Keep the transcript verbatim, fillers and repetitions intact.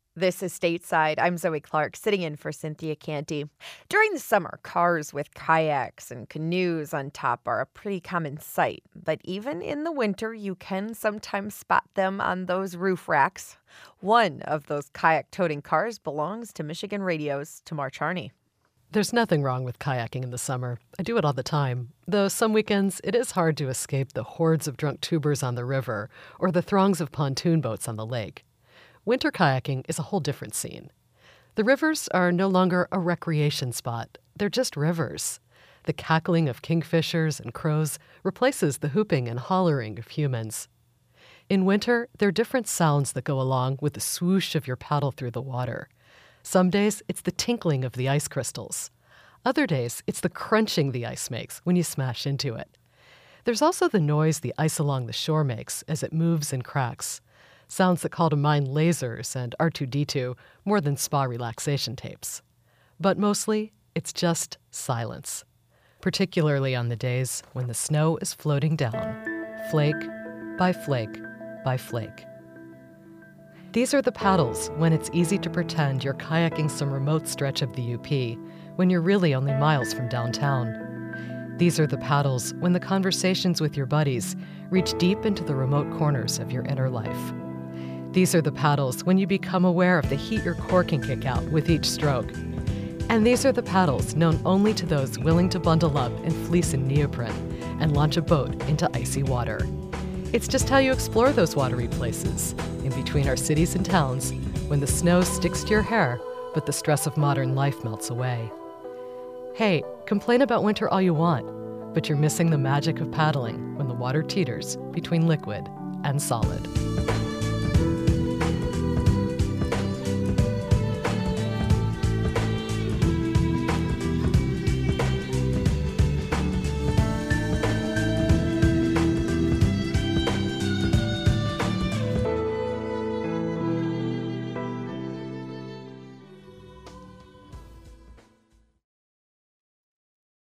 This is Stateside. I'm Zoe Clark, sitting in for Cynthia Canty. During the summer, cars with kayaks and canoes on top are a pretty common sight. But even in the winter, you can sometimes spot them on those roof racks. One of those kayak-toting cars belongs to Michigan Radio's Tamar Charney. There's nothing wrong with kayaking in the summer. I do it all the time. Though some weekends, it is hard to escape the hordes of drunk tubers on the river or the throngs of pontoon boats on the lake. Winter kayaking is a whole different scene. The rivers are no longer a recreation spot. They're just rivers. The cackling of kingfishers and crows replaces the whooping and hollering of humans. In winter, there are different sounds that go along with the swoosh of your paddle through the water. Some days, it's the tinkling of the ice crystals. Other days, it's the crunching the ice makes when you smash into it. There's also the noise the ice along the shore makes as it moves and cracks. Sounds that call to mind lasers and R two D two more than spa relaxation tapes. But mostly, it's just silence, particularly on the days when the snow is floating down, flake by flake by flake. These are the paddles when it's easy to pretend you're kayaking some remote stretch of the U P when you're really only miles from downtown. These are the paddles when the conversations with your buddies reach deep into the remote corners of your inner life. These are the paddles when you become aware of the heat your core can kick out with each stroke. And these are the paddles known only to those willing to bundle up in fleece and neoprene and launch a boat into icy water. It's just how you explore those watery places, in between our cities and towns, when the snow sticks to your hair, but the stress of modern life melts away. Hey, complain about winter all you want, but you're missing the magic of paddling when the water teeters between liquid and solid.